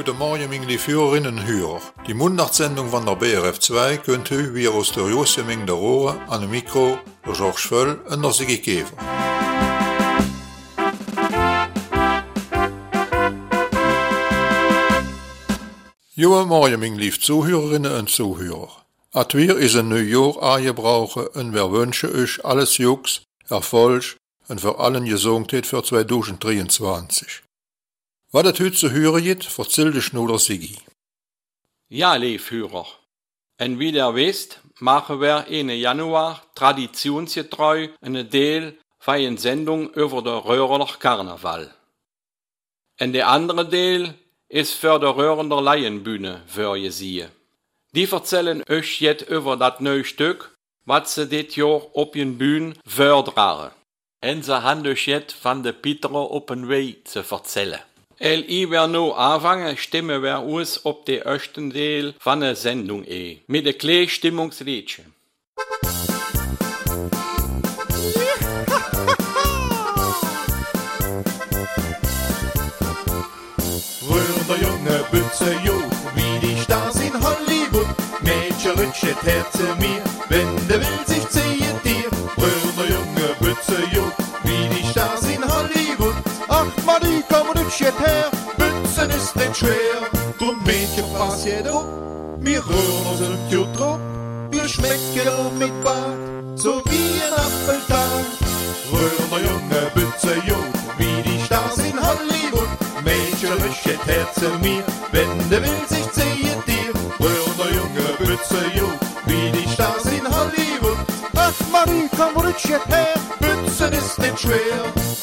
Guten Morgen, meine lieben Hörerinnen und Hörer. Die Mundartsendung von der BRF 2 könnt ihr wie aus der Josseming der Rohre an dem Mikro der Georges Völl und der Sigi Käfer. Guten Morgen, meine lieben Zuhörerinnen und Zuhörer. At wir is ein Neujahr angebrauchen und wir wünschen euch alles Jux, Erfolg und vor allem Gesundheit für 2023. Was das heute zu hören gibt, erzählt der Schnuller Sigi. Ja, liebe Hörer. Und wie ihr wisst, machen wir Ende Januar traditionsgetreu einen Teil von einer Sendung über den Röhrener Karneval. Und der andere Teil ist für die Röhrener Laienbühne vorgesehen. Die erzählen euch jetzt über das neue Stück, was sie dit Jahr auf den Bühnen vortragen. Und sie haben euch jetzt von der Peter auf den Weg zu erzählen. Ich werde nun anfangen, stimmen wir uns auf den ersten Teil von der Sendung ein. Mit einem kleinen Stimmungsliedchen. Röhrender junge Bütze, jo, wie die Stars in Hollywood. Mädchen rutschet her zu mir, wenn der will sich zieht dir. Röhrender junge Bütze, jo, wie die Stars in Hollywood. Ach, Madi, komm rutschet her, Bützen ist nicht schwer. Drum Mädchen, pass jeder up, wir Röhrner sind jo drauf. Wir schmecken auch mit Bart, so wie ein Apfeltag. Röhrender junge Bütze, jo, wie die Stars in Hollywood. Mädchen rutschet her zu mir, wenn der will sich zieht dir. Röhrender junge Bütze, jo, wie die Stars in Hollywood. Ach Marie, komm rutschet her, Bützen ist nicht schwer.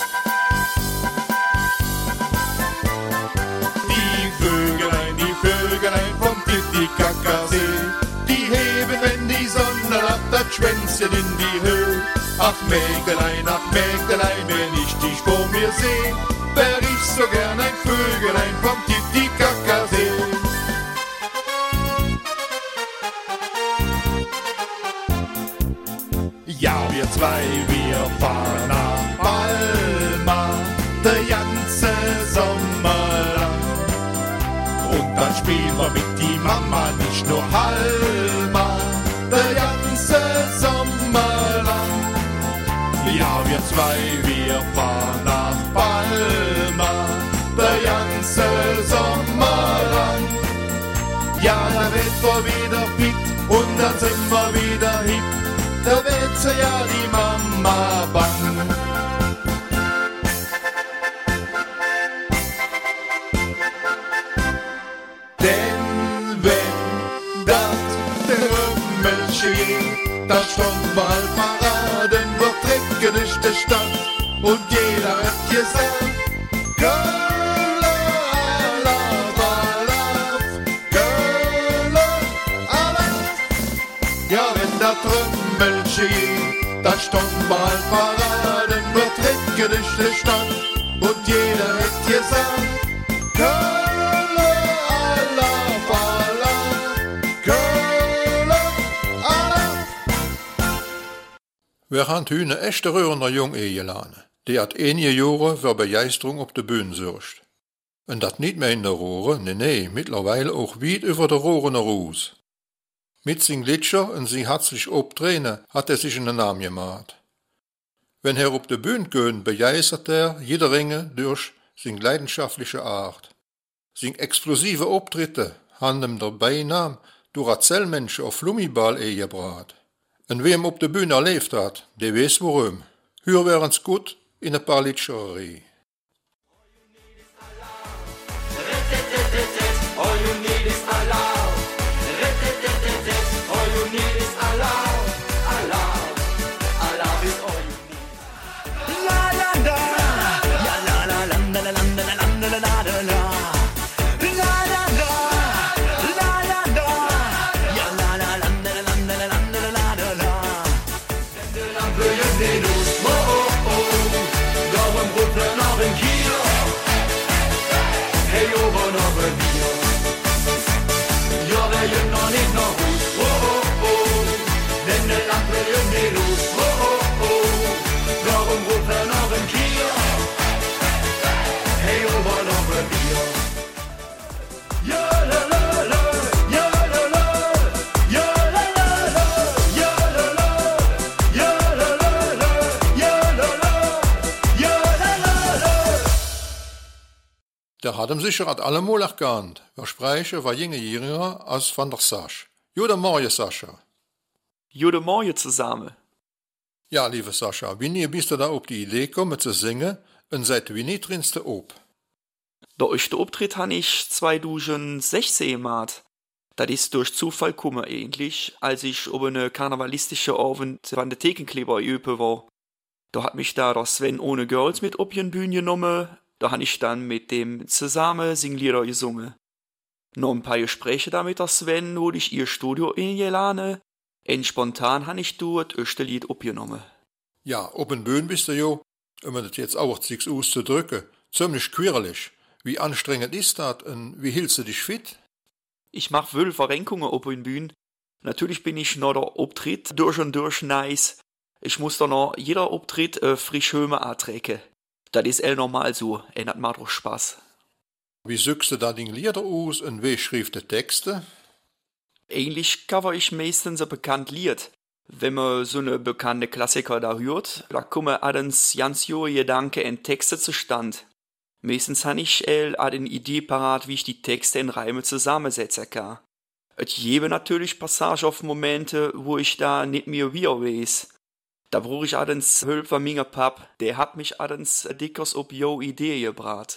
Die Vögelein vom Titicacasee, die heben, wenn die Sonne lacht, das Schwänzchen in die Höhe. Ach Mägdelein, wenn ich dich vor mir seh, wär ich so gern ein Vögelein vom Titicacasee. Ja, wir zwei, wir fahren nach Palma, der ganze Sommer lang. Und dann spielen wir mit die Mama nicht nur Halma, der ganze Sommer lang. Ja, wir zwei, wir fahren nach Palma, der ganze Sommer lang. Ja, da wird wir wieder fit und dann sind wir wieder hip, da wird sie ja die Mama bang. Denn wenn das Trümmelchen, das schon mal Paraden wird, trecken ist die Stadt und jeder hat gesagt, Gölle, alaf, alaf, Gölle, alaf. Ja, wenn das Trümmelchen, das schon mal Paraden wird, trecken ist die Stadt und jeder hat gesagt, Gölle, alaf, alaf, Gölle, alaf. Wir haben heute eine echte Röhrender Jung eingeladen, die hat einige Jahre für Begeisterung auf der Bühne sorgt. Und das nicht mehr in der Rohre, nee, mittlerweile auch weit über der Rohre hinaus. Mit seinen Glitscher und sein herzlich Obtränen hat sich einen Namen gemacht. Wenn er auf der Bühne geht, begeistert jeder Ringe durch seine leidenschaftliche Art. Seine explosive Auftritte haben ihm der Beinamen durch Erzählmenschen auf Flummiball eingebracht. Und wer ihm auf der Bühne erlebt hat, der weiß warum. Hören wir uns gut in ein paar Litschereien. All you need is alarm. All you need is alarm. Alarm is all you need. La la la, ya la la la la la la la la la la la la. La la la, la la la, ya la la la la la la la la la la la. Wenn de Lampe in den Lust, oh oh oh, gau im Brooklyn auf in Kiel. Hey, oben auf in Kiel. Ja, wer jüng noch nicht noch gut, oh oh oh, denn de Lampe in den Lust, oh oh oh, gau im Brooklyn auf in Kiel. Hey, oben auf in Kiel. Der hat ihm sicher at allemal erkannt. Wir sprechen war jinge jünger als van der Sasch. Guten Morgen, Sascha. Guten Morgen zusammen. Ja, lieve Sascha, wanneer bist du da op die Idee gekommen zu singen und seit wie nie trinnst du op? Der erste Auftritt han ich 2016 gemacht. Das ist durch Zufall gekommen eigentlich, als ich auf eine karnevalistische Abend an der Thekenkleber üben war. Da hat mich da der Sven ohne Girls mit auf die Bühne genommen, da han ich dann mit dem zusammen Singlieder gesungen. Noch ein paar Gespräche da mit der Sven wurde ich ihr Studio eingeladen, und spontan han ich dort das erste Lied aufgenommen. Ja, op een Bühne bist du jo, um das jetzt auch sich auszudrücken, ziemlich quirlig. Wie anstrengend ist das und wie hältst du dich fit? Ich mach wohl Verrenkungen auf den Bühnen. Natürlich bin ich noch der Auftritt durch und durch nice. Ich muss da noch jeder Auftritt frisch Höme antrecken. Das ist normal so, und das macht auch Spaß. Wie suchst du da die Lieder aus und wie schriebst du Texte? Eigentlich cover ich meistens ein bekanntes Lied. Wenn man so eine bekannte Klassiker da hört, da kommen abends ganz junge Gedanken und Texte zustande. Meistens habe ich eine Idee parat, wie ich die Texte in Reime zusammensetzen kann. Es gebe natürlich Passagen auf Momente, wo ich da nicht mehr wieder weiß. Da brauche ich abends Hilfe von meinem Pap, der hat mich abends dickers auf jo Idee gebracht.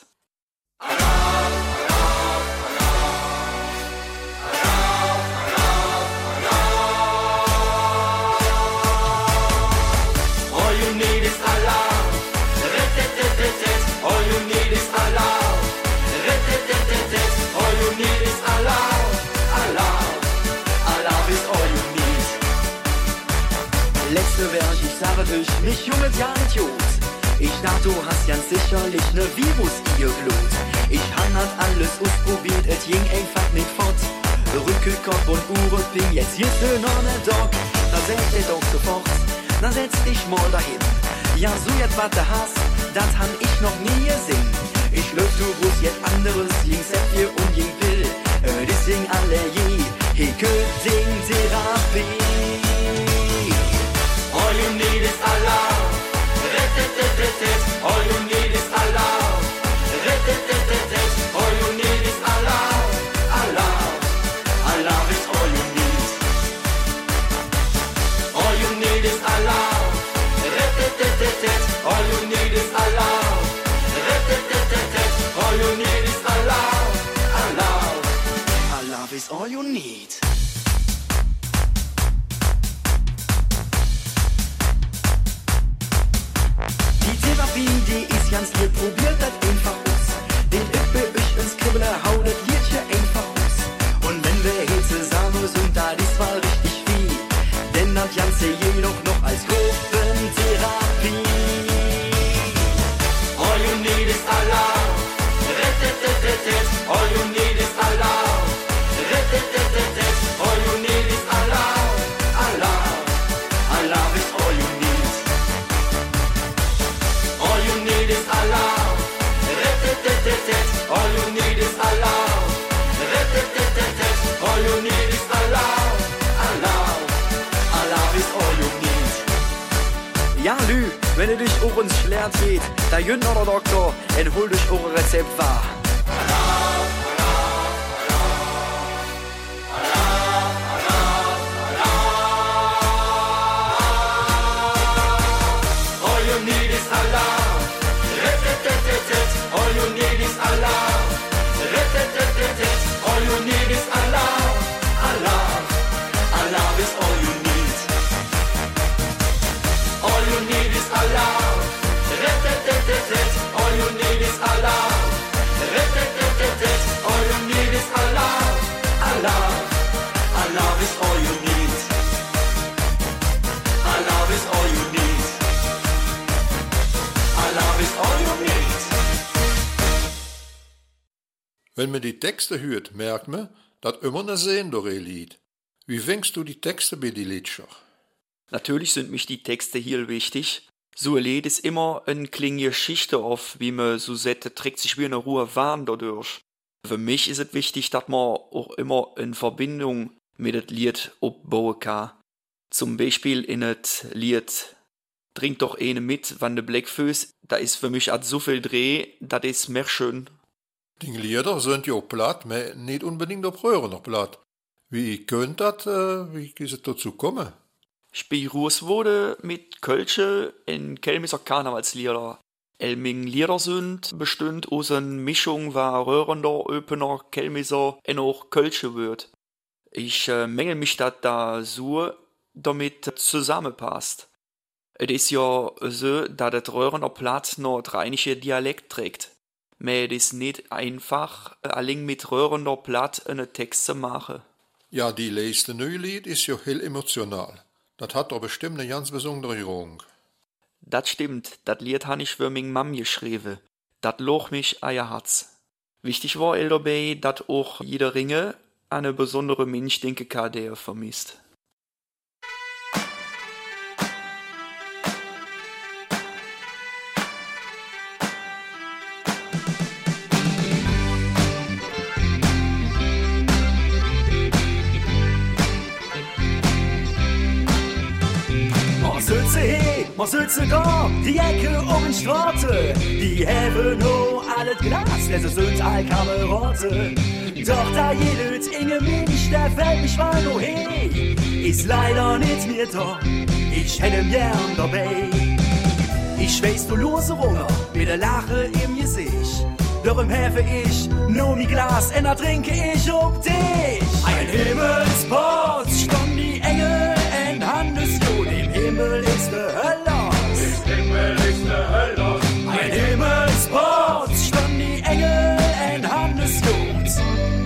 Letzte Werk, ich sage dich, mich junge ja Idiot. Ich dachte, du hast ganz sicherlich ne Virus ihr Blut. Ich hat alles ausprobiert, es ging einfach nicht fort. Rückekopf und Uhreping, jetzt hier ist noch ne Dog. Da setz dich doch sofort, da setz dich mal dahin. Ja, so jetzt was du hast, das han ich noch nie gesehen. Ich löf du bloß jetzt anderes, jing Seppier und jing Pill. Das sing alle je, Heke sing Therapie. All you need is alarm. All you need is alarm. All you need is alarm. Alarm. Alarm is all you need. All you need is alarm. All you need is alarm. All you need is alarm. Alarm. Alarm is all you need. Die ist ganz lieb, probiert das einfach aus. Den Ippe ich ins Kribbler, hau das Liedchen einfach aus. Und wenn wir hier zusammen sind, da ist zwar richtig viel, denn das Ganze jedoch noch als Gruppentherapie. All you need is alarm. All you need is alarm. All you need is alarm. Alarm. Alarm is all you need. All you need is alarm. All you need is alarm. All you need is alarm. Alarm. Alarm is all you need. Ja, Lü, wenn du dich auch ins Schlerz geht, da jünd noch der Doktor, und hol dich eure Rezept wahr. All you need is alarm. All you need is alarm. All you need is alarm. Alarm. Alarm is all you need. All you need is alarm. All you need is alarm. All you need is alarm. Alarm. Alarm is all you need. Alarm is all you need. Alarm is all you need. Wenn man die Texte hört, merkt man, dass immer eine Sehn durch ihr Lied. Wie fängst du die Texte bei die Lieder? Natürlich sind mich die Texte hier wichtig. So ein Lied ist immer eine kleine Geschichte auf, wie man so sette, trägt sich wie eine Ruhe warm dadurch. Für mich ist es wichtig, dass man auch immer in Verbindung mit dem Lied aufbauen kann. Zum Beispiel in das Lied Trink doch eine mit, wann de Blackfuß, da ist für mich so viel Dreh, das ist mehr schön. Die Lieder sind ja platt, aber nicht unbedingt auf Röhrener platt. Wie könnt das, wie ist es dazu kommen? Ich bin groß wurde mit Kölsche in Kelmiser Karnevalslieder. Elming Lieder sind bestimmt aus einer Mischung war Röhrender, Öpener, Kelmiser und auch Kölsche wird. Ich mängel mich da so, damit zusammenpasst. Es ist ja so, dass das Röhrender Platt noch rheinische Dialekt trägt. Aber es ist nicht einfach, allein mit Röhrender Platt einen Text zu machen. Ja, die letzte neue Lied ist ja heel emotional. Das hat doch bestimmt eine ganz besondere Rung. Das stimmt, das Lied han ich für ming Mam geschrieben. Dat loch mich a ihr Herz. Wichtig war dabei, dat auch jeder Ringe eine besondere Mensch denke kann, der vermisst. Man sitzt da, die Ecke um den Straße, die haben no alles Glas, das sind all Kameraden. Doch da jedes Inge Mensch, der fällt mich mal no hey, ist leider nicht mehr da, ich hätte ihn gern dabei. Ich weiß du lose Runger, mit der Lache im Gesicht, doch im Hefe ich nur mi Glas, und da trinke ich um dich. Ein Himmelsbord, stand die Engel in Handelsjod, im Himmel ist die Hölle. Ein Himmelsbord, stand die Engel in Handelsjod.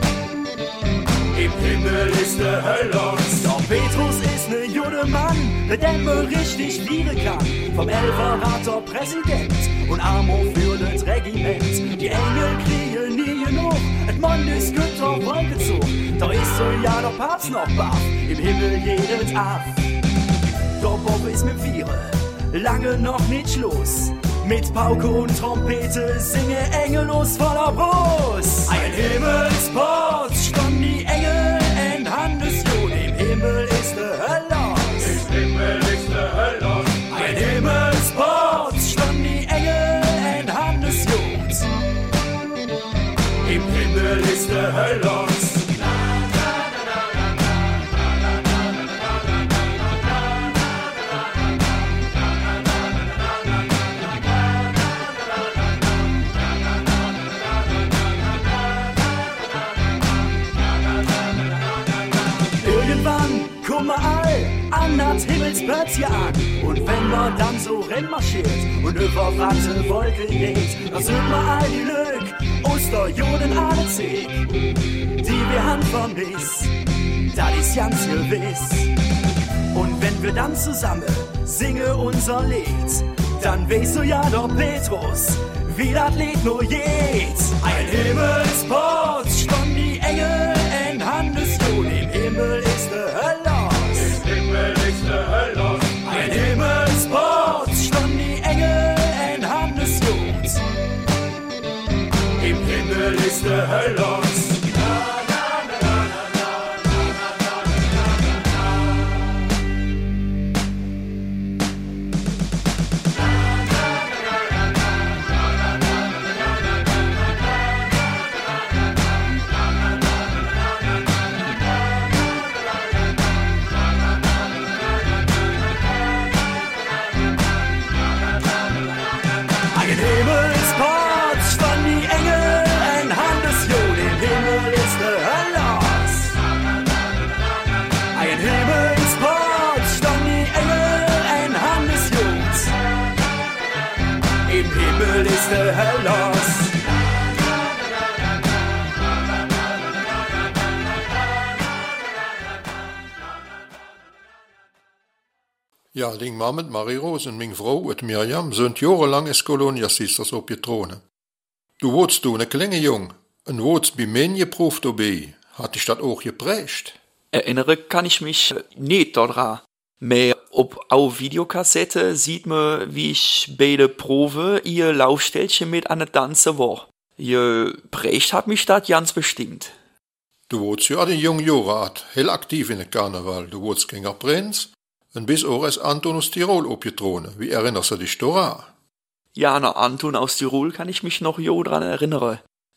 Im Himmel ist der Hölle. Doch Petrus ist ne jude Mann, mit dem man richtig fliegen kann. Vom Elferater Präsident und Amo für das Regiment. Die Engel kriegen nie genug, et Mann ist Güter vollgezogen. Doch ist so ja der Papst noch baff, im Himmel jedes ab. Doch Bob ist mit Viere, lange noch nicht Schluss. Mit Pauke und Trompete singe Engelos voller Brust. Ein Himmelsport, stand die Engel in Handelsjod. Im Himmel ist die Hölle. Im Himmel ist die Hölle. Ein Himmelsport, stand die Engel in Handelsjod. Im Himmel ist die Hölle. An das Himmelsplätzchen an. Und wenn man dann so reinmarschiert und über Watte Wolke geht, dann sind wir all die Lück, Osterjoden alle Zeh, die wir han vermisst, das ist ganz gewiss. Und wenn wir dann zusammen singen unser Lied, dann weißt du ja doch Petrus, wie das Lied nur geht. Ein Himmelsport, stand die Engel in Handelsjod, im Himmel ist die Hölle. Ein Himmelsport, stand die Engel in Handelsjod. Im Himmel ist die Hölle. Ja, ding Mann mit Marie-Rose und ming Frau und Miriam sind jahrelang als Koloniasisters auf die Throne. Du wurdest du ne kleine Jung und wurdest bei mir geprüft dabei. Hat dich das auch geprägt? Erinnere kann ich mich nicht daran. Aber auf Videokassette sieht man, wie ich bei der Probe ihr Laufstellchen mit an der Tanze war. Geprägt hat mich das ganz bestimmt. Du wurdest ja den jungen Jahren heel aktiv in der Karneval. Du wurdest gänger Prinz und bist auch als Anton aus Tirol aufgetreten. Wie erinnerst du dich daran? Ja, an Anton aus Tirol kann ich mich noch dran erinnern.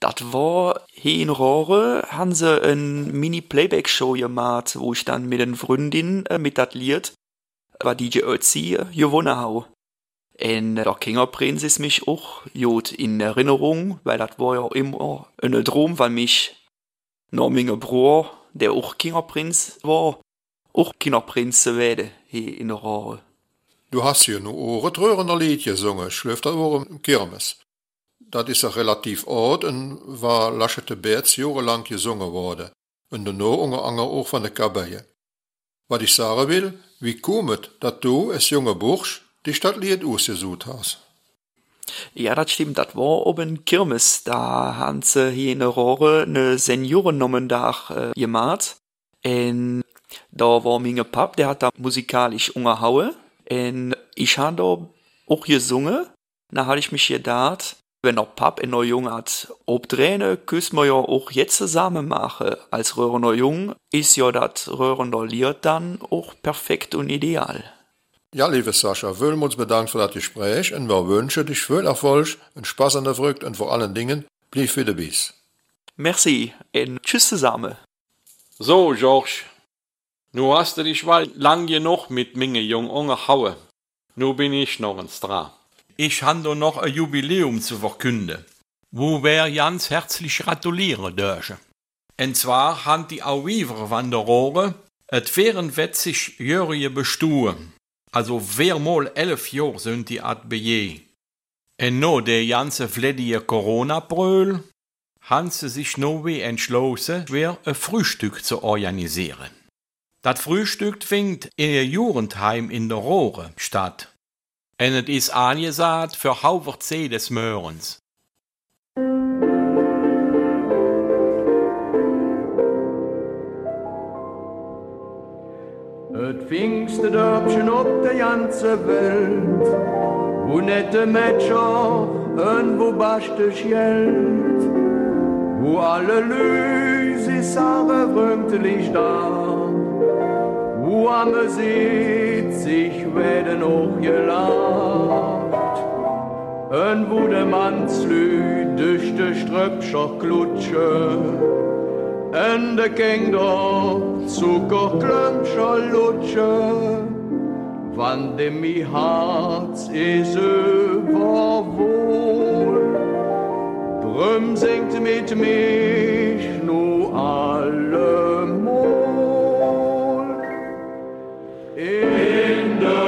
Das war hier in Rohre, haben sie eine Mini-Playback-Show gemacht, wo ich dann mit einer Freundin mit das Lied, war DJ Ötzi, gewonnen habe. Und der Kingerprinz ist mich auch gut in Erinnerung, weil das war ja immer ein Traum, weil mich noch mein Bruder, der auch Kingerprinz war, auch Kingerprinz zu werden hier in Rohre. Du hast hier nur Ohren trörender Lied gesungen, schläft das Ohren im Kirmes. Das ist ja relativ alt und war Laschete Berz jahrelang gesungen worden. Und danach unter anderem auch von der Kabelle. Was ich sagen will, wie kommt, dass du als junger Bursch dich das Lied ausgesucht hast? Ja, das stimmt, das war oben Kirmes. Da haben sie hier in Rohre eine Seniorennommentag gemacht. Und da war mein Pap, der hat da musikalisch umgehauen. Und ich habe da auch gesungen. Da hatte ich mich gedacht, wenn der Pap in der Jung hat obdrehen, können wir ja auch jetzt zusammen machen. Als Röhrender Jung ist ja das Röhrender Lied dann auch perfekt und ideal. Ja, liebe Sascha, wollen wir uns bedanken für das Gespräch und wir wünschen dich viel Erfolg, einen Spaß an der Frucht und vor allen Dingen, bleib wieder bis. Merci und tschüss zusammen. So, George, nu hast du dich mal lang genug mit Minge Jung angehauen. Nu bin ich noch ins dran. Ich habe noch ein Jubiläum zu verkünden, wo wir ganz herzlich gratulieren dürfen. Und zwar haben die Auwiver Wanderore et 44-jährige Bestuhe. Also mal 11 Jahre sind die at beje. Und no der ganze flettige Corona-Bröl haben sie sich noch wie entschlossen, schwer ein Frühstück zu organisieren. Das Frühstück findet in ihr Jugendheim in der Rohre statt. Und es ist angesagt für halber 10 des Morgens. Het fingste Dörpchen op der ganze Welt, wo nette Mätscher und wo bastes Geld, wo alle Lüse Sache frömtlich da, wo am sieht sich werden auch gelacht, und wo der Mannslü durch de Ströpscher klutsche, en de Kinder Zuckerklömscher lutsche, wann dem mi Herz is überwohl. Drum singt mit mich nu allemal. In der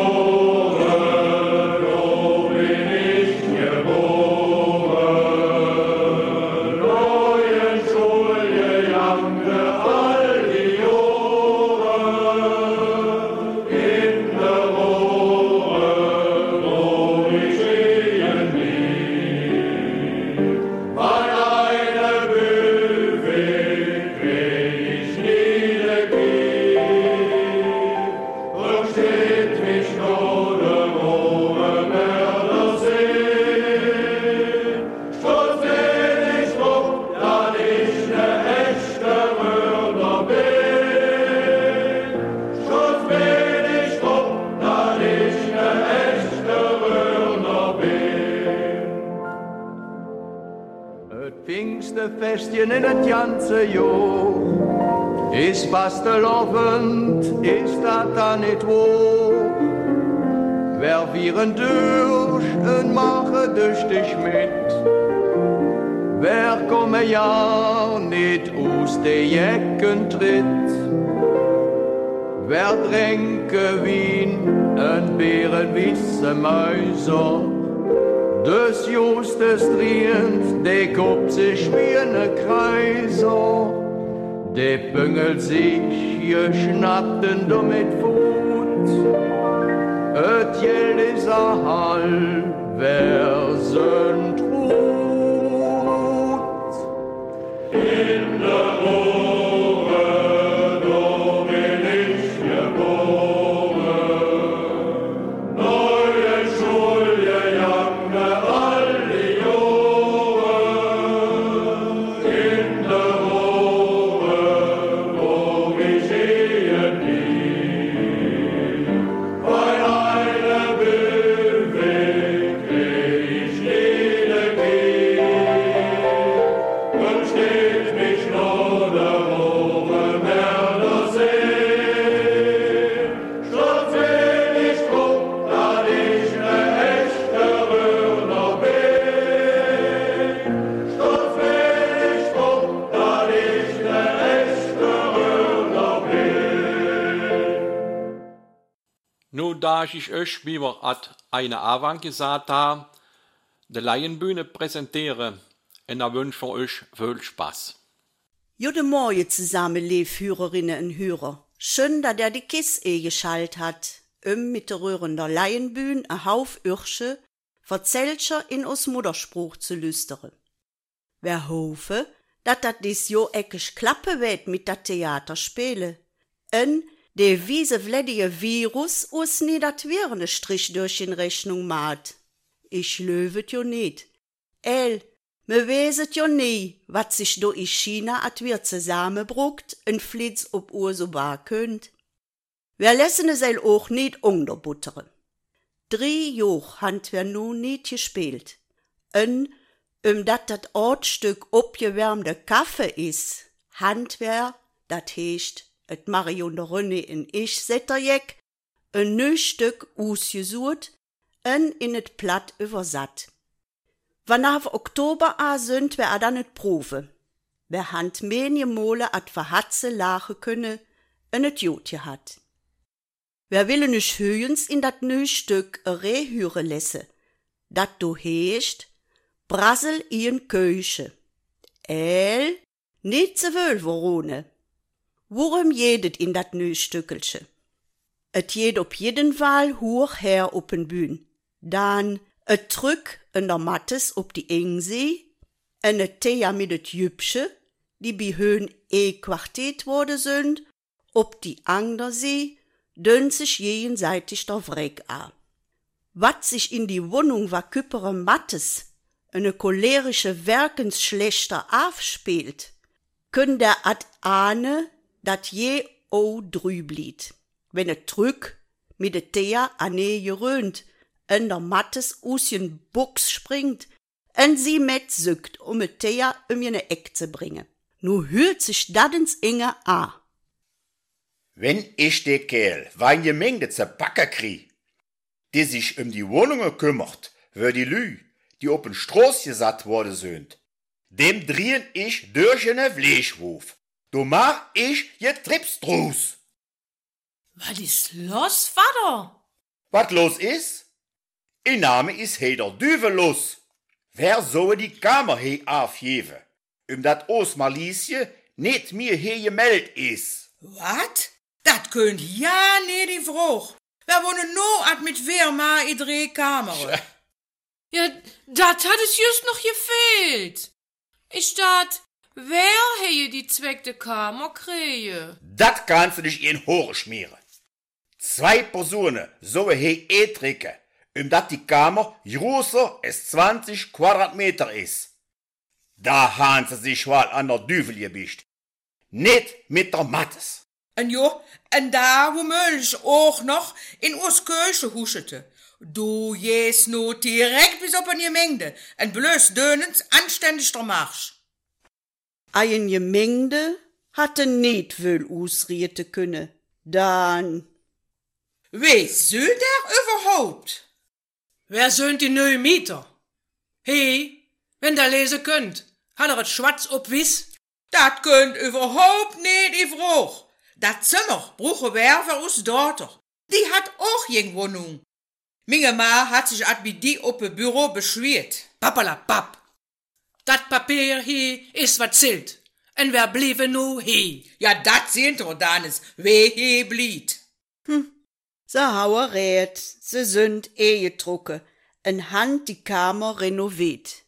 Festchen in het ganze Jahr ist bastelovend, ist dat da nicht wahr? Wer viren durch und mache durch dich mit? Wer komme ja nicht aus de Jecken tritt? Wer tränke Wien und Bärenwisse Mäuser? Des Justes drehend, de Kopf sich wie ne Kreiser, de büngelt sich, geschnappten damit Fut, et Geld is a Hall, wer sind Trut. In der Rohre, do bin ich geboren, neue Schule, Weil eine Böwe krieg ich nicht. darf ich euch, wie wir at eine Avant gesagt haben, die Laienbühne präsentieren. Und da wünsche ich euch viel Spaß. Guten Morgen zusammen, liebe Hörerinnen und Hörer. Schön, dass die Kiss geschaltet hat, mit der rührenden Laienbühne ein Hauf Ürsche Verzählscher in us Mutterspruch zu lüsteren. Wir hoffen, dass das dies Jahr eckig klappen wird mit der Theaterspiele. Und der wiesevledige Virus us nie dat wirne Strich durch in Rechnung macht. Ich löwet jo nicht. Me weet jo nie, wat sich do in China at wir zusammenbruckt en Flitz ob Ursoba könnt. Wir lassen es auch nicht unterbuttern. 3 Joch hant wir nun nicht gespielt. Und, dat Ortstück obgewärmte Kaffee is, hant wir, dat heescht, et Marion der René en ich setterjek, ein neues Stück ausgesucht und in et Platt übersatt. Wann auf Oktober sind wir dann et Probe. Wer hand menje Mole at verhatze lache könne, en et Jotje hat. Wer will nicht höhens in dat neues Stück rehüre lässe, dat du heescht, Brassel ien Köche. Nicht so wohl, worone. Worum jedet in dat neues Stückelche? Et jed op jeden Fall hoch her op'n Bühn. Dan et Trück in der Mattes op die Engsee, en et Thea mit et Jübsche, die bi Höhen Quartet wurde sind, op die Andersee, dönn sich jenseitig der Wreck a. Wat sich in die Wohnung war küppere Mattes, eine cholerische Werkensschlechter aufspielt, können der ad ahne, dat je o drüblied. Wenn et Trück mit et Thea ane gerönt, en der Mattes usjen Buchs springt, en sie met sügt, et Thea ne Eck zu bringen. Nu hört sich dadens Inge a. Wenn ich de Kerl wein Gemengde zur Backe krieg, die sich die Wohnungen kümmert, für die Lü, die op'n Stroß gesatt wurde sind, dem drehen ich durch ne Fleischhof. Du mach ich Getrips draus. Was ist los, Vater? Was los is? Ihr Name is Heder Düvel los. Wer soll die Kammer he aufgeben, dat Osmaliesje nicht mir he gemeldet is? Wat? Dat könnt ja nicht die Frucht. Wir wohnen nur at mit Wehrma in 3 Kammern. Ja, dat hat es just noch gefehlt. Ich dacht, wer heje die zweckte Kammer kriege? Dat kannst du dich in Hore schmieren. 2 Personen sollen he trinken, dat die Kammer größer als 20 Quadratmeter is. Da haben sie sich mal an der Düvel gebischt. Nicht mit der Mattes. En jo, en da womöglich auch noch in us Kirche huschete. Du jes no direkt bis op an Gemengde, en blöß dönens anständig der Marsch. Ein Gemengde hatte nicht wohl ausriete könne. Dann. Weißt du der überhaupt? Wer söhnt die neue Mieter? Hey, wenn da lesen könnt, hat et schwarz ob wiss? Dat könnt überhaupt nicht die Frucht. Dat Zimmer bruche Werfer aus Dorter. Die hat auch jeng Wohnung. Minge Ma hat sich at wie die oppe Büro beschwert. Pappalapapp. Dat Papier hier is wat zählt. En wer bliebe nu hier? Ja, dat sehnt er danes, wer hier blieb. Se hauer rät, se sind getrucke, en Hand die Kammer renoviert.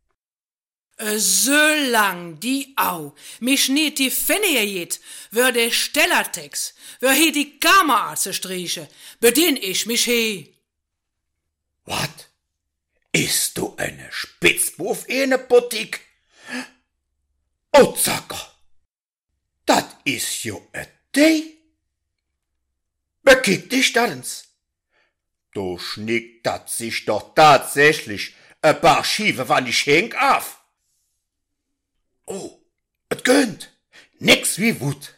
So lang die Au, mich nicht die Fenne jet, wär der Stellertex, wär hier die Kammer striche, bedien ich mich he. Wat? Ist du eine Spitzbuff in ne Boutique? Oh, Zacker, dat is jo et Dei. Bekick dich dadens. Du schnickt dat sich doch tatsächlich a paar Schiefe wann ich henk auf. Oh, et gönnt. Nix wie Wut.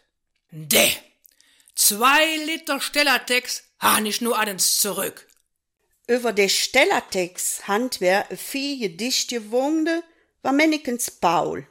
2 Liter Stellertex han ich nur adens zurück. Über de Stellertex hand wer viel dicht gewunde, war Männekens Paul.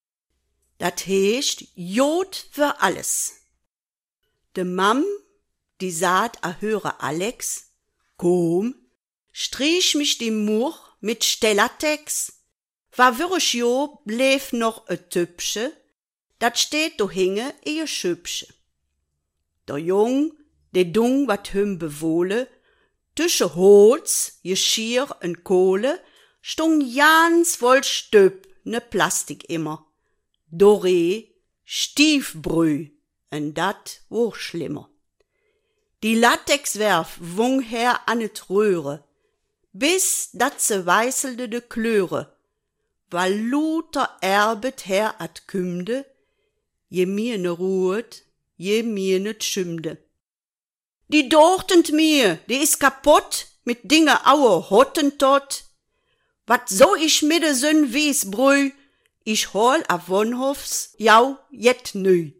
Dat heescht Jod für alles. De Mam die saat a höre Alex, komm, strich mich die Mur mit Stellatex. War würch jo, bleef noch e Tüpsche, dat steht do hinge ehe Schübsche. Der Jung, de dung wat hüm bewohle, tüsche Holz, Geschirr en Kohle, stung jans voll Stöp, ne Plastik immer. Doré, Stiefbrüh, en dat woch schlimmer. Die Latexwerf wung her an et Röhre, bis dat se weißelde de Klöre, weil luter erbet her at kümde, je mir ne ruhet, je mir ne schümde. Die dortent mir, die is kaputt, mit Dinge aue Hottentott. Wat so ich mit de Sün wies brüh, ich hol a Wonhofs, jau, jet nü.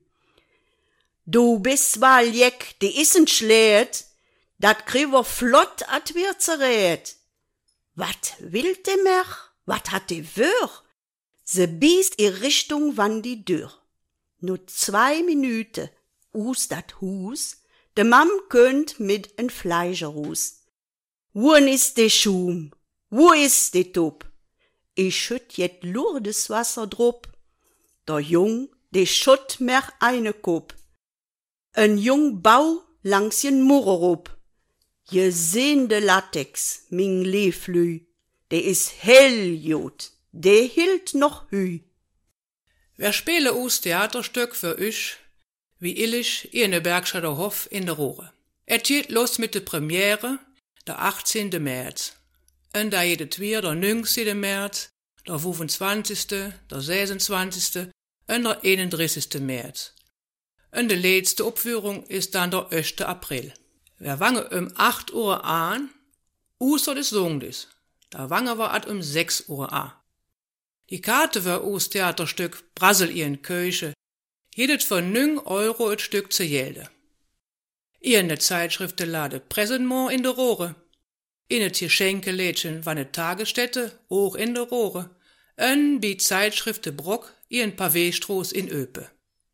Du bist wal jeck, die isen schläet, dat kriwer flott at wir zerrät. Wat will de mer? Wat hat de wör? Se biest in Richtung wann die Dür. Nur 2 Minuten, dat Hus, de Mam könnt mit en Fleischerhus. Wo'n is de Schum? Wo is de Tup? Ich schütt jet Lourdes Wasser drup. Der Jung, de schutt mer eine Kupp. En Jung Bau langs jen Murrerup. Je sehn de Latex, ming Leeflü. De is hell jut, de hilt noch hü. Wer spiele us Theaterstück für euch, wie illig in Bergscheider Hof in der Rohre. Geht los mit der Premiere, der 18. März. Und da jede Twier der 19. März, der 25., der 26. und der 31. März. Und die letzte Aufführung ist dann der 1. April. Wir wangen 8 Uhr an, außer des Songs. Da wangen wir at 6 Uhr an. Die Karte für us Theaterstück Brassel ihren Köche, jedet für 9 Euro et Stück zu jelde. In der Zeitschriften lade Präsentement in der Rohre. In der Geschenkelädchen war ne Tagesstätte, auch in der Rohre. Und bi Zeitschriften Brock ihren Pavé-Stroß in Öpe.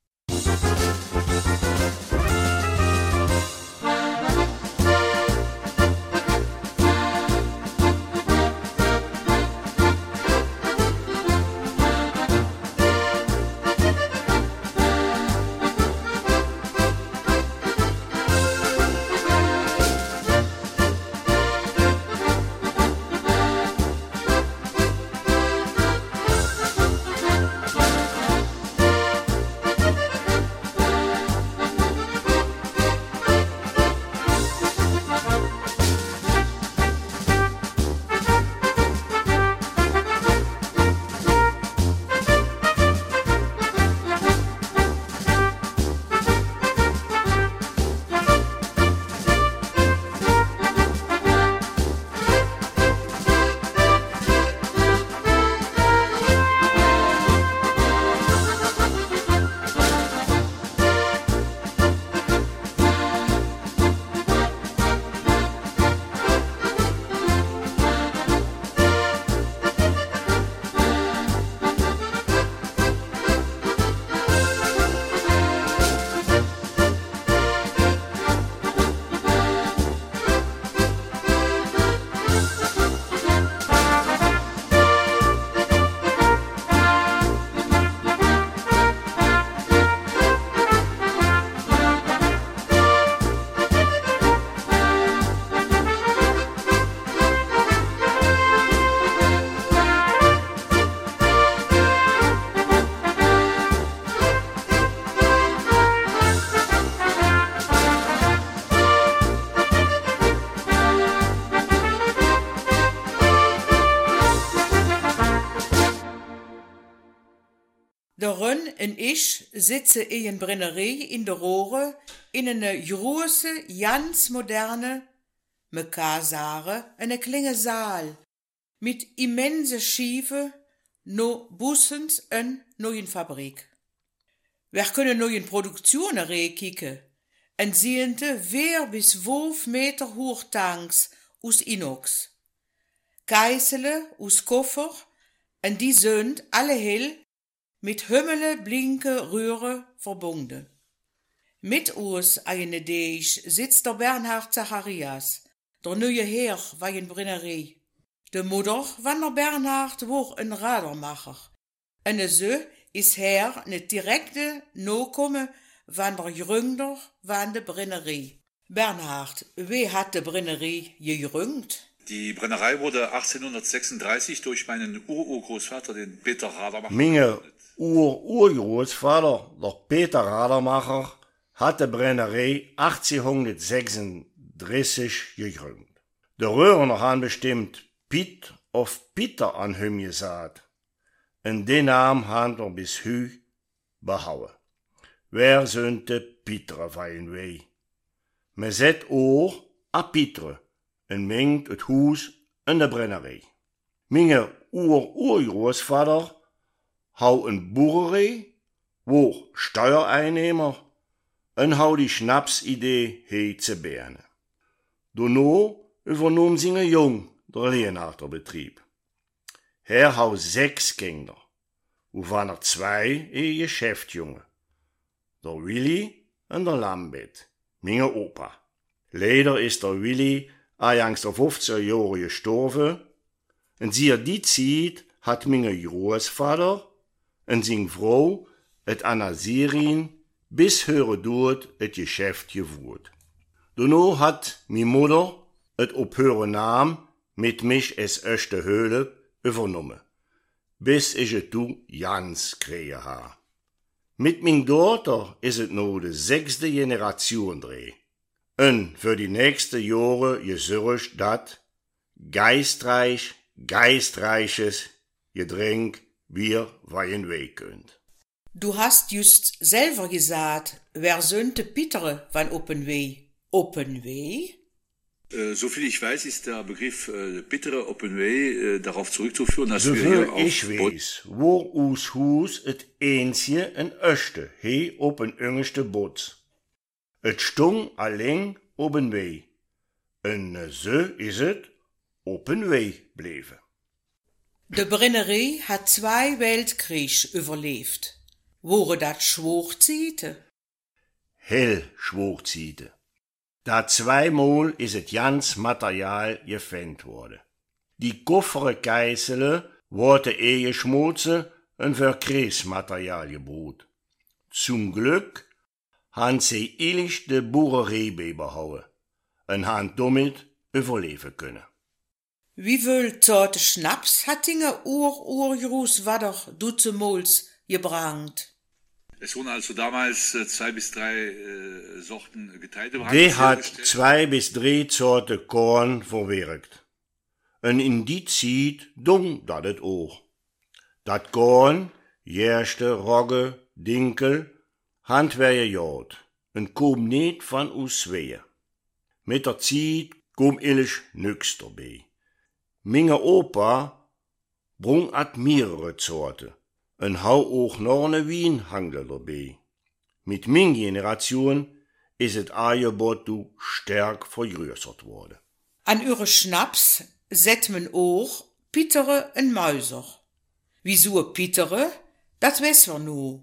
Der Rön en ich sitze in Brennerie in der Rohre in eine große, ganz moderne, me ka sare, eine klinge Saal mit immense Schiefe, no Bussens en neuen Fabrik. Wir können neuen Produktionen rekicken, en zielente 4 bis 12 Meter hoch Tanks aus Inox. Geisele aus Koffer, en die sind alle hell mit Hümmele blinke Röhre verbunden. Mit uns eine Deeg sitzt der Bernhard Zacharias, der neue Herr bei en Brennerie. De Mutter van der Bernhard war een Radermacher. En so is her net direkte Nokomme van der Gründer van de Brennerie. Bernhard, wie hat de Brennerie gegründet? Die Brennerei wurde 1836 durch meinen Urgroßvater, den Peter Radermacher. Meine Urgroßvater, der Peter Radermacher, hat die Brennerei 1836 gegründet. Die Röhrener haben bestimmt Piet of Pieter an ihm gesagt. Und den Namen haben wir bis heute behauen. Wer söhnte Pieter wein wei? Me zet auch a Pieter en mengt het Haus en de Brennerei. Meine Urgroßvater hau een Boererei, wo Steuereinnehmer en hau die Schnapsidee hei ze Berne. Dono übernahm singe Jung der Leonarder-Betrieb. Er hau 6 Kinder, wovon 2 Geschäftjunge. Der Willi en der Lambert, meine Opa. Leider ist der Willi anfangs der 15 Jahre gestorben, und siehe die Zeit hat meine Großvater und seine Frau et Anna Serin bis höre dort et Geschäft gewohnt. Danach hat mi Mutter et op höre Namen mit mich es öste Höhle übernommen, bis ich et du Jans kriege ha. Mit min Tochter is het no de 6. Generation dreh. En für die nächste Jahre gesorgt dat geistreiches Getränk wir wein weg könnt. Du hast just selber gesagt, wer söhnte Pietere van Oppenwee? Oppenwee? Soviel ich weiß, ist der Begriff Pietere Oppenwee darauf zurückzuführen, dass wir Soviel hier auf ich weiß, wo us Hus et Einzige en Öste he op en jüngste Bots. Et stung alleen Oppenwee. En so is het Oppenwee bleven. De Brennerie hat 2 Weltkrieg überlebt. Woren dat Schwurzeiten? Hell Schwurzeiten. Da 2-mal is het jans Material gefängt worden. Die koffere Geisele worden geschmolzen en für Kriegsmaterial gebraucht. Zum Glück han sie illig de Boererei behouden en han damit überleben können. Wie viel Sorte Schnaps hat dinge Urgroßvater duzemols gebrannt? Es wurden also damals 2 bis 3 Sorten Getreide. Die hat 2 bis 3 Sorten Korn verwerkt. En in die Zeit dung dat het auch. Dat Korn, Gerste, Rogge, Dinkel, handwerje Jod en kom niet van us zweeën. Met der Zeit kom illig nix dabei. Minge Opa brung at mehrere Sorten. En hou auch noch ne Wienhandel dabei. Mit min Generation is het Angebot du stark vergrößert worden. An eure Schnaps zet men auch Pietere en Muiser. Wieso Pietere? Dat wissen wir nu.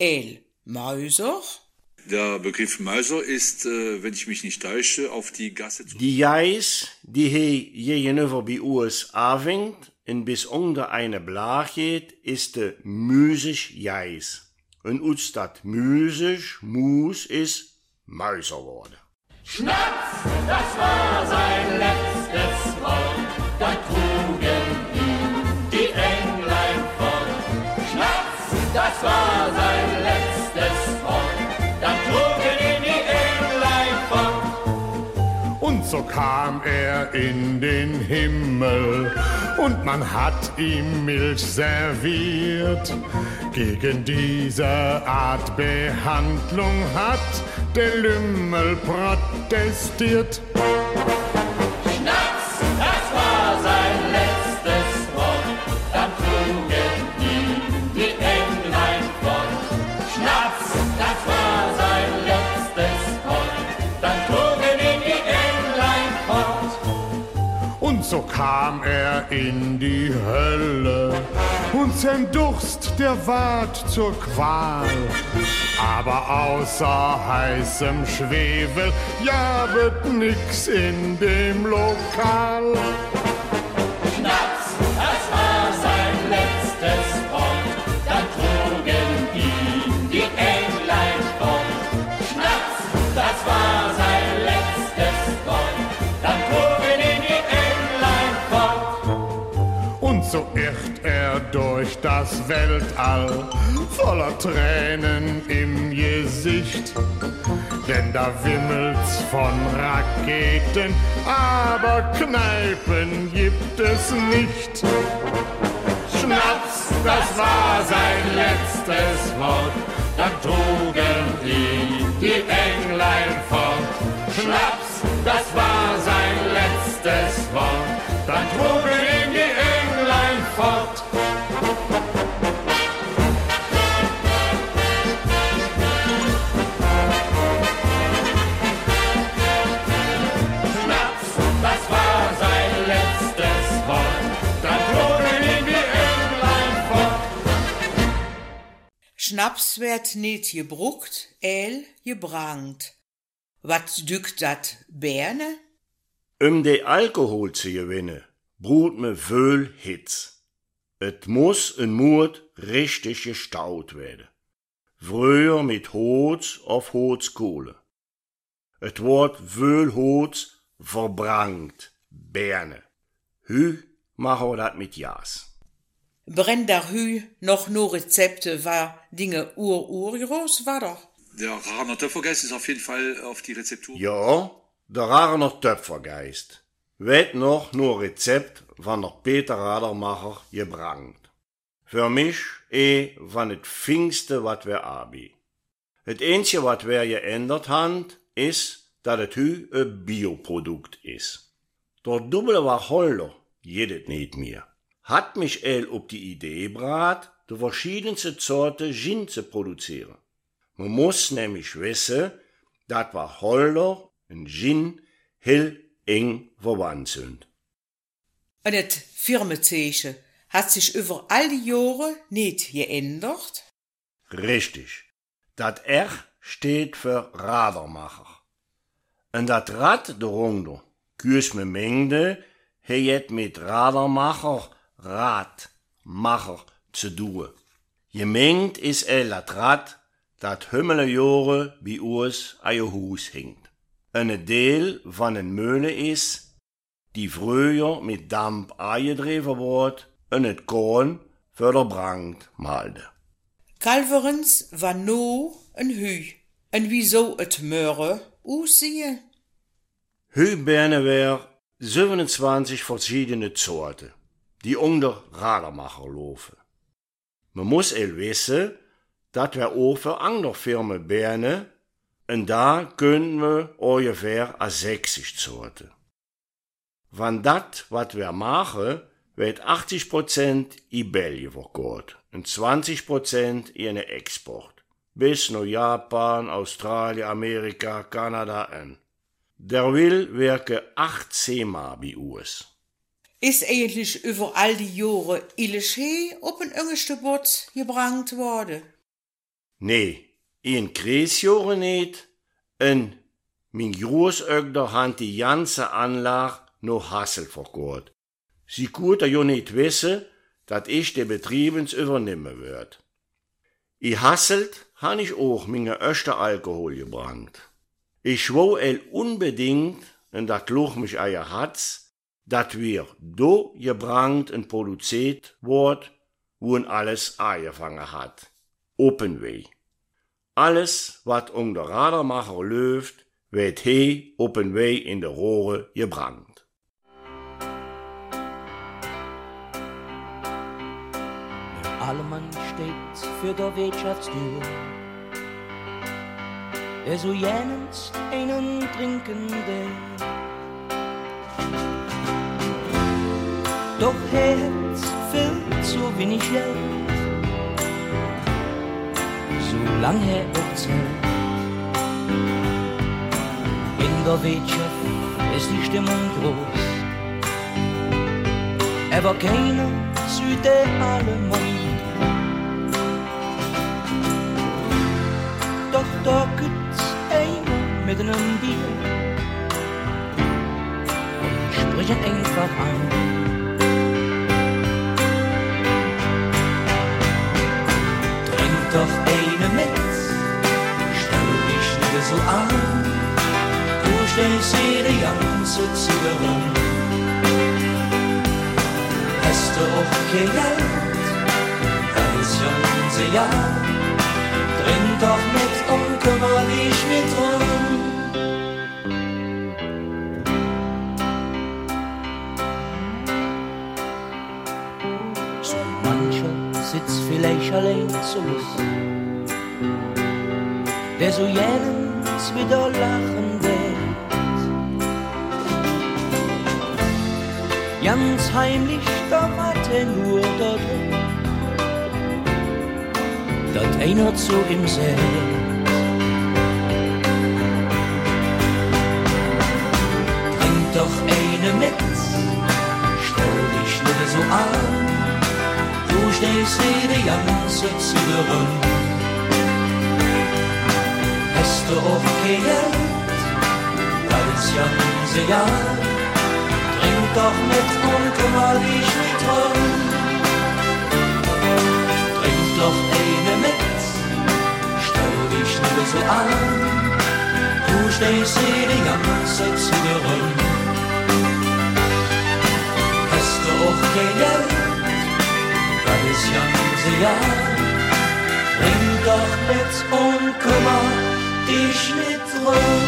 Muiser? Der Begriff Muiser ist, wenn ich mich nicht täusche, auf die Gasse zu... Die Jeis, die he gegenüber bei uns anfängt und bis unter eine Blach geht, ist de Müsig Jeis. Und uns dat Müsig Mus ist Mäuser worden. Schnaps, das war sein letztes Wort, da trugen ihn die Englein fort. Schnaps, das war sein letztes Wort, dann trugen ihn die Englein fort. Und so kam er in den Himmel und man hat ihm Milch serviert. Gegen diese Art Behandlung hat der Lümmel protestiert. Schnaps, das war sein letztes Wort, dann trugen ihn die Englein fort. Schnaps, das war sein letztes Wort, dann trugen ihn die Englein fort. Und so kam er in die Hölle und sein Durst, der ward zur Qual. Aber außer heißem Schwefel, ja, wird nix in dem Lokal. Schnaps, das war sein letztes Wort, dann trugen ihn die Englein fort. Schnaps, das war sein letztes Wort, dann trugen ihn die Englein fort. Und so irrt er durch das Weltall, voller Tränen im Gesicht. Denn da wimmelt's von Raketen, aber Kneipen gibt es nicht. Schnaps, das war sein letztes Wort, dann trugen ihn die Englein fort. Schnaps, das war sein letztes Wort, dann trugen ihn die Englein fort. Schnaps werd niet gebruckt, El gebrannt. Wat dükt dat Berne? De Alkohol zu gewinnen, brut me veel Hitz. Et muss en Mord richtig gestaut werden. Früher mit Holz auf Holzkohle. Et wordt veel Holz verbrannt, Berne. Hü machen wir dat mit Jas. Brennt da hü noch nur Rezepte, war Dinge Ur-Ur-Groß war doch. Der Rarener Töpfergeist ist auf jeden Fall auf die Rezeptur. Ja, der Rarener Töpfergeist. Weet noch nur Rezept van der Peter Radermacher gebrannt. Für mich van het fingste wat wir abi. Het einzige wat wir geändert han, is dat het hu een Bioprodukt is. Der dubbele Wacholder geht het niet meer. Hat mich op die Idee gebracht, de verschiedenste Sorten Gin zu produzieren. Man muss nämlich wissen, dat Wacholder en Gin heel eng verwandt sind. Und das Firmenzeichen hat sich über all die Jahre nicht geändert? Richtig. Dat R steht für Radermacher. Und dat Rad darunter, kürs me Mengde, het mit Radermacher, Radmacher zu tun. Gemengt is dat Rad, dat hummele Jahre bij ons aan je huis hinkt. Een deel van een molen is, die vroeger met damp aangedreven wordt en het korn verder brandt maalde. Kalverens war no een hu. En wieso het meuren aussehen? Hu berne wir 27 verschiedene Sorten, die unter Radermacher laufen. Man muss wissen, dat wir auch für andere Firmen berne, en da können wir ungefähr 60 Sorten. Van dat wat wir machen, wird 80% in Belgien verkauft und 20% in den Export. Bis nach Japan, Australien, Amerika, Kanada en. Der will werken 18 Mal bei uns. Ist eigentlich über all die Jahre Illischee op een engste Bot gebrannt worden? Nee, in Kreisjahre nicht. En mijn Großögder han die ganze Anlage noch Hassel verkauft. Sie konnte ja nicht wissen, dat ich de Betriebens übernehmen wird. I Hasselt han ich auch meine erste Alkohol gebrannt. Ich wo unbedingt, en dat loch mich a ihr Hatz, dat wir do gebrannt en produziert wort, wo en alles angefangen hat. Openway. Alles, wat der Radermacher läuft, wird he Openway in de Rohre gebrannt. Der Allemann steht für der Wirtschaftstür. Er so jenens einen Trinkende. Doch er hat viel zu wenig Geld, solange er erzählt. In der Wirtschaft ist die Stimmung groß, war keiner zu der Allemann. Doch da gibt's einen mit einem Bier und sprechen einfach an. Trink doch eine mit, stell dich nicht so an. Du stehst hier die ganze Zeit rum. Hast du auch kein Geld, das ganze Jahr. Trink doch mit und kümmer dich mit drum. So mancher sitzt vielleicht allein zu Hus, der so jens wieder lachen wird. Ganz heimlich, da warte nur da drin, dat einer zu ihm sagt. Trink doch eine mit, stell dich nicht so an. Du stehst hier die ganze Zeit rum. Hast du auch kein Geld, das ganze Jahr. Trink doch mit und kümmer dich nicht drum. Trink doch eine mit, stell dich nicht so an. Du stehst hier die ganze Zeit rum. Hast du auch kein Geld, das ganze Jahr. Trink doch mit und kümmer dich nicht drum.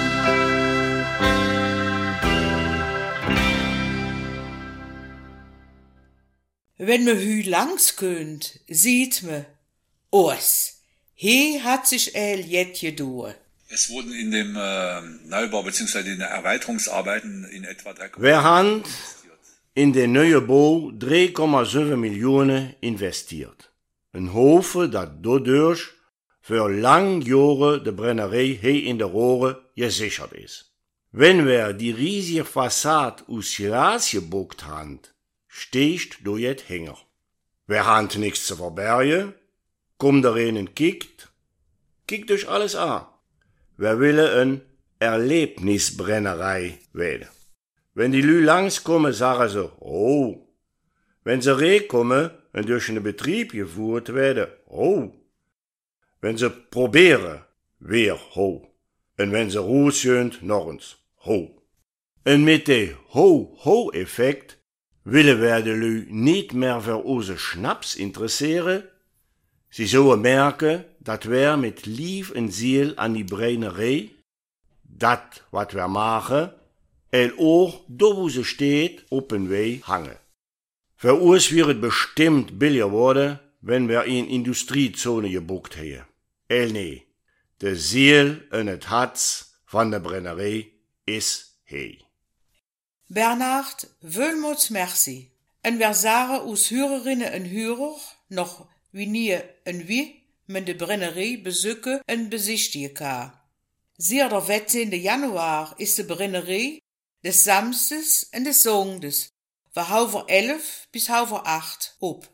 Wenn me hü langs könnt, sieht me, os, he hat sich jet gedue. Es wurden in dem Neubau bzw. in den Erweiterungsarbeiten in etwa 3,5 Wer hat in den neuen Bau 3,7 Millionen investiert. Ein Hofe, dat dadurch für lang Jahre de Brennerei hier in der Rohre gesichert ist. Wenn wir die riesige Fassade aus Glas gebuckt haben, steht du jet Hänger. Wer hat nichts zu verbergen, kommt rein und kickt euch alles an. Wer will ein Erlebnisbrennerei werden? Wenn die Lü langskommen, sagen sie, oh. Wenn sie reinkommen und durch einen Betrieb geführt werden, oh. Wenn sie probieren, wer ho. Und wenn sie rausgehen, noch eins, ho. Und mit dem Ho-Ho-Effekt willen wir die Lü nicht mehr für unsere Schnaps interessieren. Sie sollen merken, dat wir mit Lief und Ziel an die Brennerei, dat wat wir machen, auch da wo sie steht, op den Weg hangen. Für uns wird bestimmt billiger worden, wenn wir in Industriezone gebuckt hätten. Nee, de Ziel und het Herz von der Brennerei is he. Bernhard, Wölmots merci. En wir sagen aus Hörerinnen en Hörer noch wie nie en wie men de Brennerei besuchen en besichtigen kann. Seit der 14. Januar ist de Brennerei des Samstags en des Sonntags von 11 bis 8 op.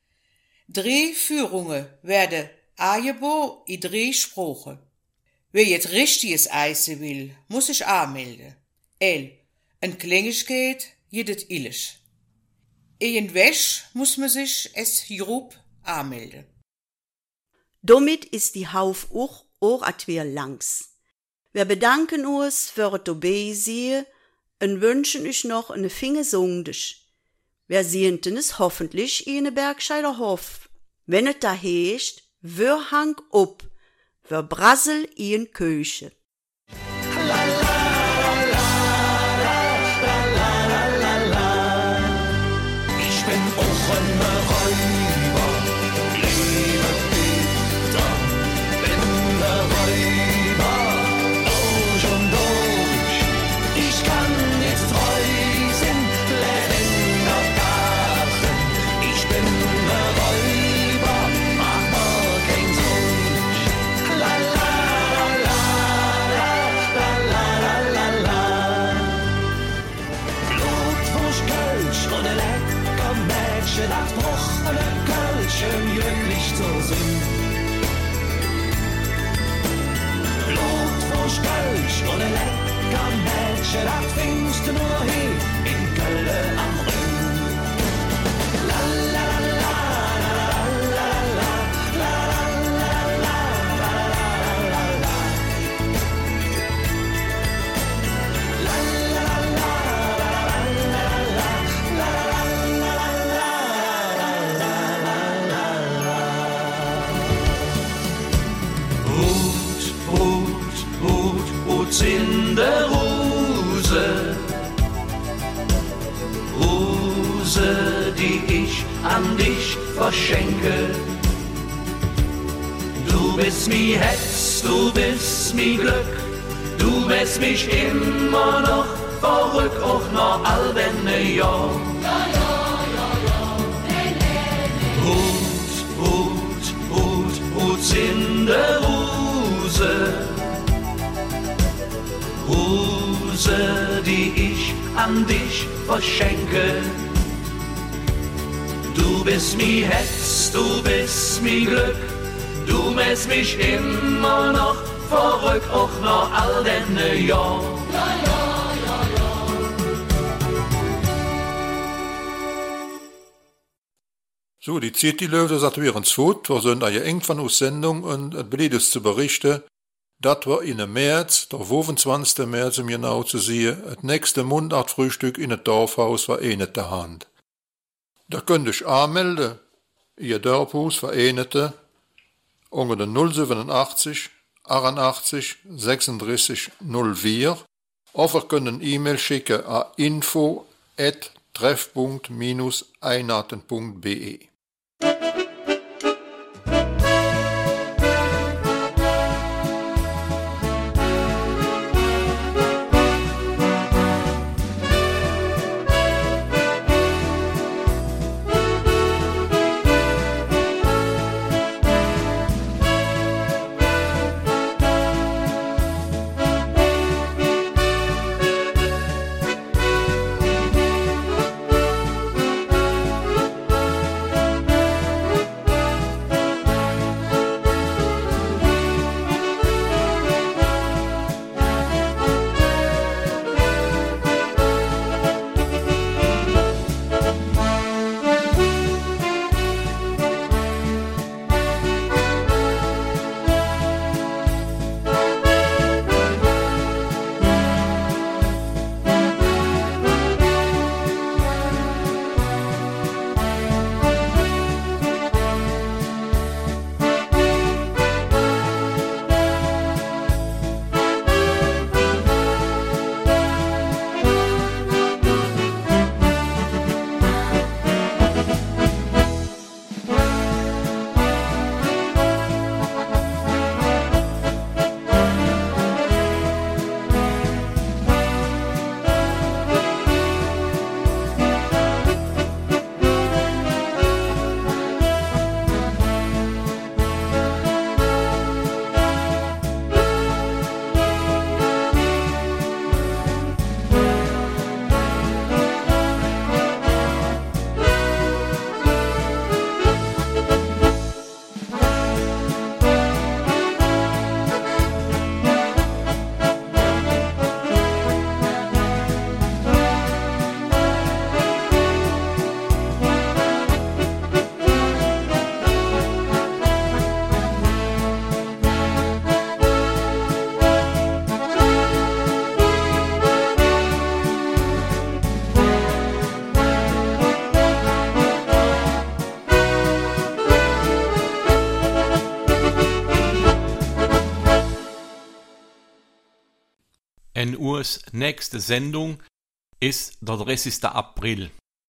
3 Führungen werden angeboten in 3 Sprachen. Wer jetzt richtiges Eisen will, muss sich anmelden. Een Kleinigkeit jedet illisch. Irgendwäsch muss man sich es hierop anmelden. Damit ist die Hauf auch atweer langs. Wir bedanken uns für das Dabeisein und wünschen euch noch eine Finge Sonntag. Wir sehen es hoffentlich in eine Bergscheider Hof. Wenn es da heißt, wir hang op, wir brassel in Köche. La la la la la la la Mädchen, das braucht eine Kölschen glücklich zu sind. Blutwurst, Kölsch und ein lecker Mädchen, das findest du nur hier in Köln am Rhein. La la la la la la la la la la la la. La la la la in der Rose, Rose, die ich an dich verschenke. Du bist mi Hetz, du bist mi Glück, du bist mich immer noch verrückt, auch noch all deine Jahr. Rot in der Rose, Rose, die ich an dich verschenke. Du bist mi Hetz, du bist mi Glück, du machst mich immer noch verrückt, auch noch all deine Jahr. So, die Zeit, die läuft, das hat wir uns fort. Wir sind ja irgendwann aus Sendung und es beliebt uns zu berichten, dass wir in März, der 25. März, um genau zu sehen, das nächste Mundartfrühstück in das Dorfhaus Vereinete Hand. Da könnt ihr euch anmelden, ihr Dorfhaus Vereinete, unter den 087 88 36 04, oder ihr könnt eine E-Mail schicken an info@treffpunkt-einaten.be. En Urs nächste Sendung ist der 30. April.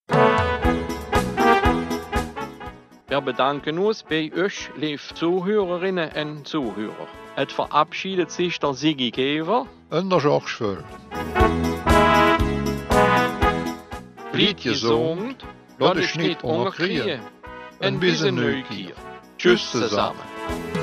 Wir bedanken uns bei euch, liebe Zuhörerinnen und Zuhörer. Es verabschiedet sich der Sigi Gever und der George Völl. Bleibt gesund, lasst euch nicht unterkriegen. Ein bisschen Neugier. Tschüss zusammen.